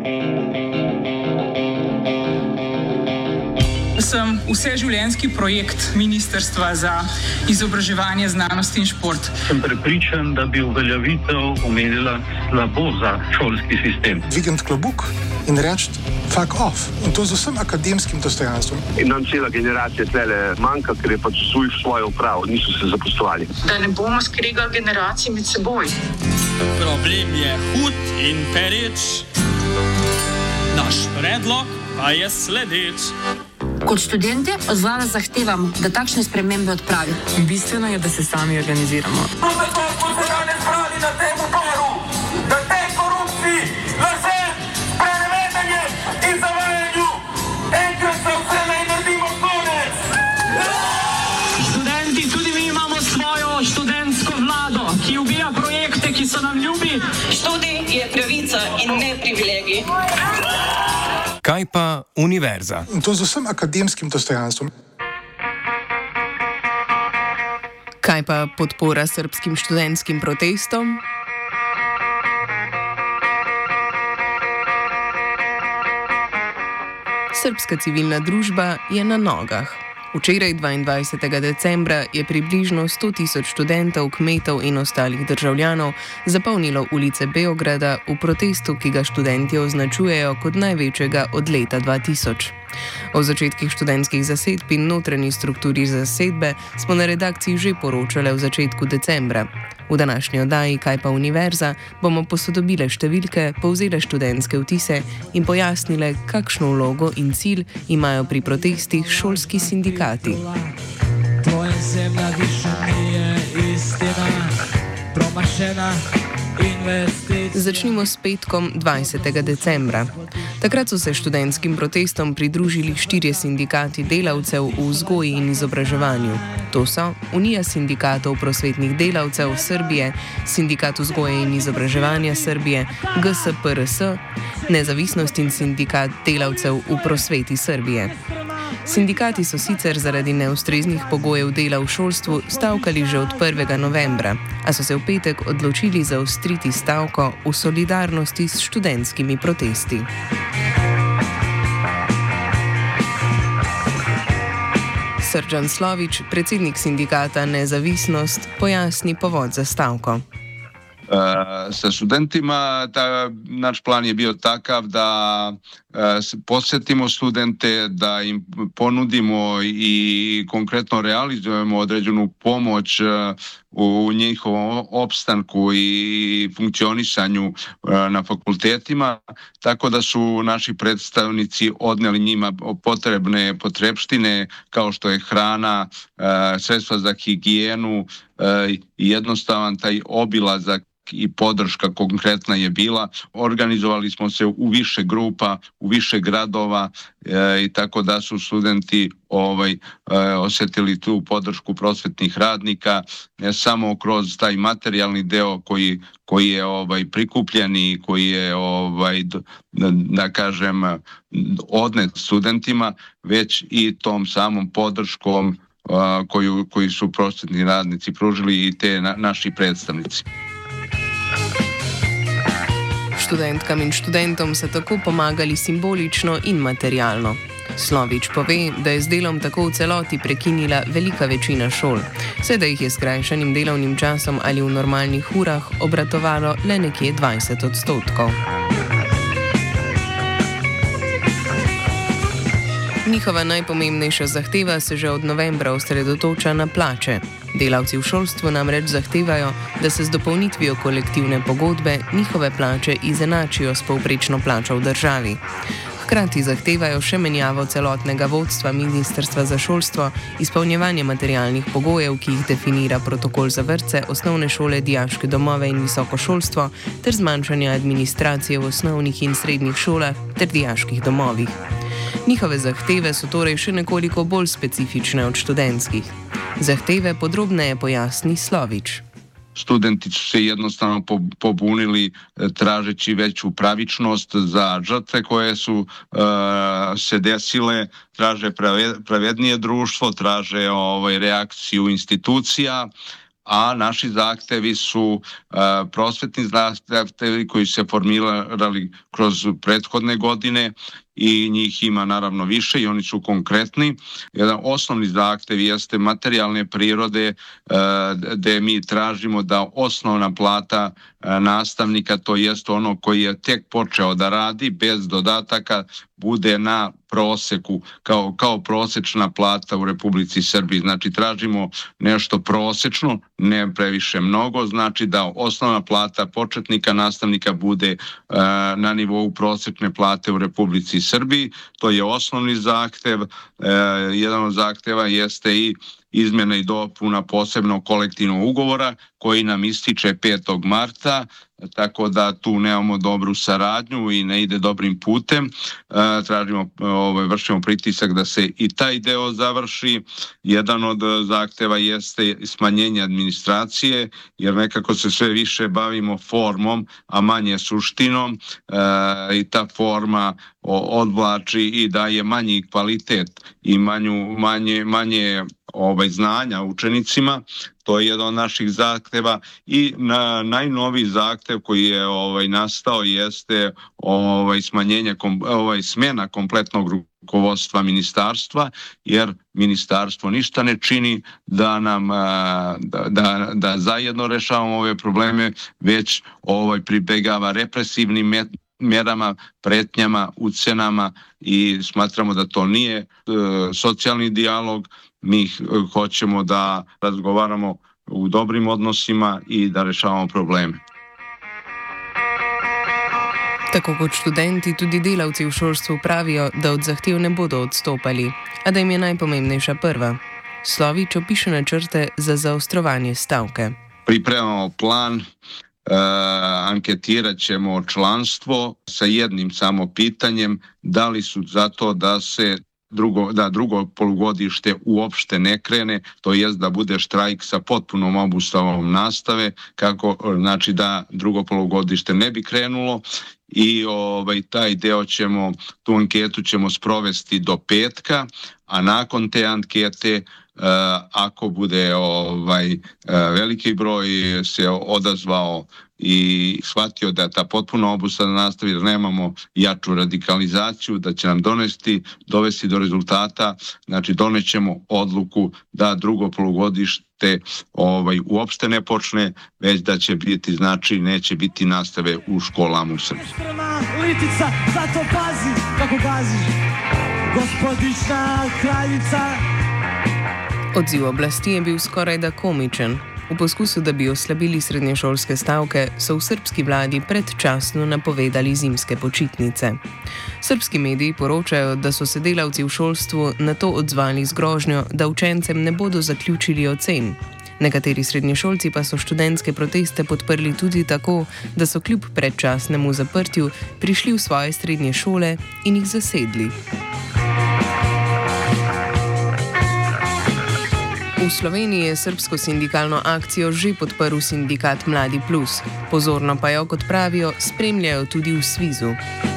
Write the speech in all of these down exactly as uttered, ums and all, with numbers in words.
Sem vseživljenjski projekt Ministrstva za izobraževanje, znanost in šport. Sem prepričan, da bi uveljavitev omenila slabo za šolski sistem. Dvigant klobuk in reči fuck off. In to z vsem akademskim dostojanstvom. In nam cela generacija tlele manjka, ker je pač svoj svojo upravo, niso se zaposlovali. Da ne bomo skregali generacij med seboj. Problem je hud in pereč, naš predlog pa je sledeč. Kot študenti od vlade zahtevamo, da takšne spremembe odpravi. Bistveno je, da se sami organiziramo. Zato smo se danes zbrali na tem uporu, da tej korupciji, laže, sprenevedanje in zavajanju enkrat za vse naj naredimo konec. Študenti, tudi mi imamo svojo študentsko vlado, ki ubija projekte, ki so nam ljubi. Študij je pravica in ne privilegij. Kaj pa univerza? In to z vsem akademskim dostojanstvom. Kaj pa podpora srbskim študentskim protestom? Srbska civilna družba je na nogah. Včeraj, dvaindvajsetega decembra, je približno sto tisoč študentov, kmetov in ostalih državljanov zapolnilo ulice Beograda v protestu, ki ga študenti označujejo kot največjega od leta dva tisoč. O začetkih študentskih zasedb in notranji strukturi zasedbe smo na redakciji že poročale v začetku decembra. V današnji oddaji Kaj pa univerza bomo posodobile številke, povzele študentske vtise in pojasnile, kakšno vlogo in cilj imajo pri protestih šolski sindikati. Tvoja zemlja više nije istina, promašena investicija. Začnimo s petkom dvajsetega decembra. Takrat so se študentskim protestom pridružili štirje sindikati delavcev v vzgoji in izobraževanju. To so Unija sindikatov prosvetnih delavcev Srbije, Sindikat vzgoje in izobraževanja Srbije, G S P R S, Nezavisnost in sindikat delavcev v prosveti Srbije. Sindikati so sicer zaradi neustreznih pogojev dela v šolstvu stavkali že od prvega novembra, a so se v petek odločili zaostriti stavko v solidarnosti s študentskimi protesti. Srdjan Slovič, predsednik sindikata Nezavisnost, pojasni povod za stavko. Uh, sa študentima ta, naš plan je bio takav da uh, posjetimo studente, da im ponudimo i konkretno realizujemo određenu pomoć uh, u njihovom opstanku i funkcionisanju uh, na fakultetima, tako da su naši predstavnici odneli njima potrebne potrebštine kao što je hrana, uh, sredstva za higijenu uh, i jednostavan taj obilazak i podrška konkretna je bila. Organizovali smo se u više grupa, u više gradova e, i tako da su studenti ovaj, e, osjetili tu podršku prosvetnih radnika, ne samo kroz taj materijalni deo koji, koji je ovaj, prikupljen i koji je ovaj, da, da kažem odnet studentima, već i tom samom podrškom a, koju, koji su prosvetni radnici pružili i te na, naši predstavnici. Študentkam in študentom so tako pomagali simbolično in materialno. Slovič pove, da je z delom tako v celoti prekinila velika večina šol, saj da jih je s skrajšanim delovnim časom ali v normalnih urah obratovalo le nekje dvajset odstotkov. Njihova najpomembnejša zahteva se že od novembra osredotoča na plače. Delavci v šolstvu namreč zahtevajo, da se z dopolnitvijo kolektivne pogodbe njihove plače izenačijo s povprečno plačo v državi. Hkrati zahtevajo še menjavo celotnega vodstva Ministrstva za šolstvo, izpolnjevanje materialnih pogojev, ki jih definira protokol za vrtce, osnovne šole, dijaške domove in visoko šolstvo, ter zmanjšanje administracije v osnovnih in srednjih šolah ter dijaških domovih. Njihove zahteve so torej še nekoliko bolj specifične od študentskih. Zahteve podrobneje pojasni Slovič. Studenti su se jednostavno pobunili tražeći veću pravičnost za žrtve koje su uh, se desile, traže pravednije društvo, traže ovaj, reakciju institucija, a naši zahtevi su uh, prosvetni zahtevi koji se formirali kroz prethodne godine i njih ima naravno više i oni su konkretni. Jedan osnovni zahtev jeste materijalne prirode gde mi tražimo da osnovna plata nastavnika, to jest ono koji je tek počeo da radi bez dodataka, bude na proseku kao, kao prosečna plata u Republici Srbiji. Znači tražimo nešto prosečno, ne previše mnogo, znači da osnovna plata početnika nastavnika bude uh, na nivou prosečne plate u Republici Srbiji. To je osnovni zahtev. Uh, jedan od zahteva jeste i izmjena i dopuna posebnog kolektivnog ugovora koji nam ističe petog marta, tako da tu nemamo dobru saradnju i ne ide dobrim putem. E, tražimo, ovaj, vršimo pritisak da se i taj deo završi. Jedan od zahteva jeste smanjenje administracije, jer nekako se sve više bavimo formom, a manje suštinom, e, i ta forma odvlači i daje manji kvalitet i manju, manje, manje ovaj, znanja učenicima. To je jedan od naših zahteva i na, najnoviji zahtev koji je ovaj, nastao jeste ovaj, smanjenje, ovaj, smjena kompletnog rukovodstva ministarstva, jer ministarstvo ništa ne čini da nam da, da, da zajedno rešavamo ove probleme, već ovaj, pribegava represivnim metodama, mjerama, pretnjama, ucenama i smatramo da to nije e, socijalni dijalog. Mi hoćemo da razgovaramo u dobrim odnosima i da rešavamo probleme. Tako kot študenti, tudi delavci v šolstvu pravijo, da od zahtev ne bodo odstopali, a da jim je najpomembnejša prva. Slovič opiše načrte za zaostrovanje stavke. Pripremamo plan. Uh, anketirat ćemo članstvo sa jednim samo pitanjem da li su za to da se drugo, da drugo polugodište uopšte ne krene, to jest da bude štrajk sa potpunom obustavom nastave, kako znači da drugo polugodište ne bi krenulo. I ovaj, taj deo ćemo, tu anketu ćemo sprovesti do petka, a nakon te ankete Uh, ako bude ovaj, uh, veliki broj se odazvao i shvatio da ta potpuno obustava nastavi, da nemamo jaču radikalizaciju, da će nam donesti, dovesti do rezultata, znači donećemo odluku da drugo polugodište ovaj, uopšte ne počne, već da će biti, znači neće biti nastave u školama u Srbiji. Litica, zato pazi kako gaziš, gospodična kraljica. Odziv oblasti je bil skoraj da komičen. V poskusu, da bi oslabili srednješolske stavke, so v srbski vladi predčasno napovedali zimske počitnice. Srbski mediji poročajo, da so se delavci v šolstvu na to odzvali z grožnjo, da učencem ne bodo zaključili ocen. Nekateri srednješolci pa so študentske proteste podprli tudi tako, da so kljub predčasnemu zaprtju prišli v svoje srednje šole in jih zasedli. V Sloveniji je srbsko sindikalno akcijo že podprl sindikat Mladi Plus, pozorno pa jo, kot pravijo, spremljajo tudi v Svizu.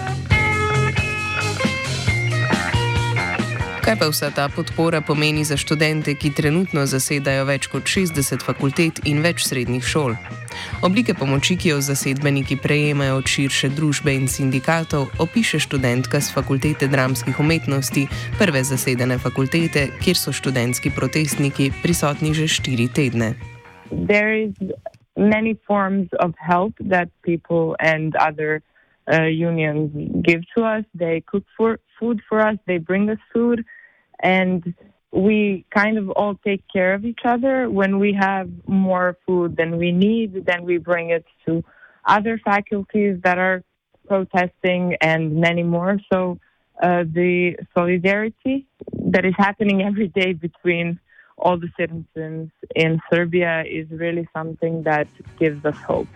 Kaj pa vsa ta podpora pomeni za študente, ki trenutno zasedajo več kot šestdeset fakultet in več srednjih šol? Oblike pomoči, ki jo zasedbeniki prejemajo od širše družbe in sindikatov, opiše študentka s Fakultete dramskih umetnosti, prve zasedene fakultete, kjer so študentski protestniki prisotni že štiri tedne. There is many forms of help that people and other uh, unions give to us. They cook for food for us, they bring us food, and we kind of all take care of each other. When we have more food than we need, then we bring it to other faculties that are protesting and many more. So uh, the solidarity that is happening every day between all the citizens in Serbia is really something that gives us hope.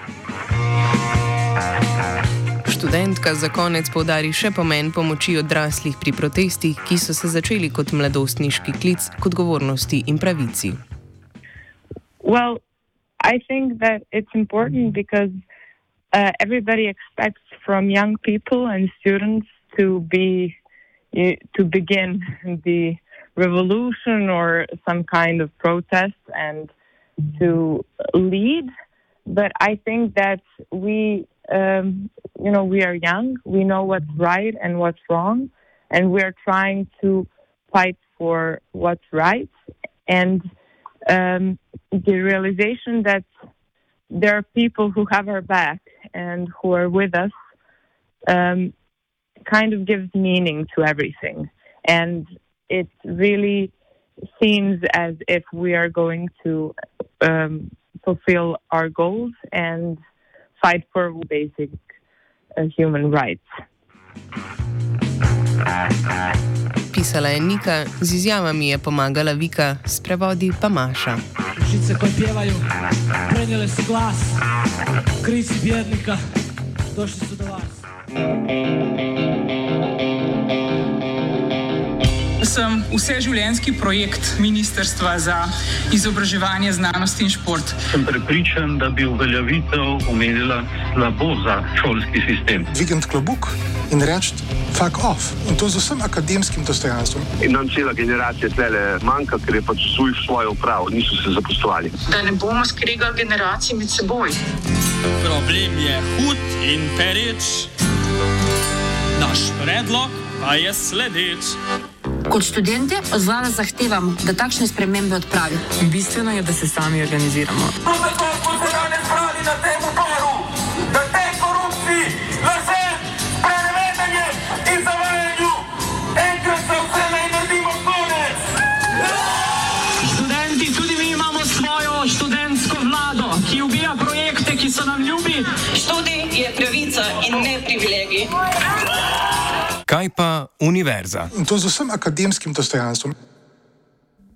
Študentka za konec poudari še pomen pomoči odraslih pri protestih, ki so se začeli kot mladostniški klic k odgovornosti in pravici. Well, I think that it's important because uh, everybody expects from young people and students to be uh, to begin the revolution or some kind of protest, and to lead, but I think that we, um, you know, we are young, we know what's right and what's wrong, and we're trying to fight for what's right, and um, the realization that there are people who have our back and who are with us um, kind of gives meaning to everything. And it really seems as if we are going to um, fulfill our goals and fight for basic uh, human rights. Pisala je Nika, z izjavami je pomagala Vika, s prevodi pa Maša. Žice, ko pjevajo, prenijele su glas, krisi bjednika, došli su do vas. Sem vseživljenjski projekt Ministrstva za izobraževanje, znanost in šport. Sem prepričan, da bi uveljavitev omenila slabo za šolski sistem. Dvigant klobuk in reči fuck off. In to z vsem akademskim dostojanstvom. In nam cela generacija tlele manjka, ker je pač svoje upravo, niso se zaposlovali. Da ne bomo skregali generacij med seboj. Problem je hud in pereč, naš predlog pa je sledeč. Kot študente od vlade zahtevamo, da takšne spremembe odpravi. Bistveno je, da se sami organiziramo. Zato smo se danes zbrali na tem uporu, da tej korupciji, lažem, sprenevedanjem in zavajanju enkrat za vselej naredimo konec. Študenti, tudi mi imamo svojo študentsko vlado, ki ubija projekte, ki so nam ljubi. Študij je pravica in ne privilegij. Kaj pa univerza? In to z vsem akademskim dostojanstvom.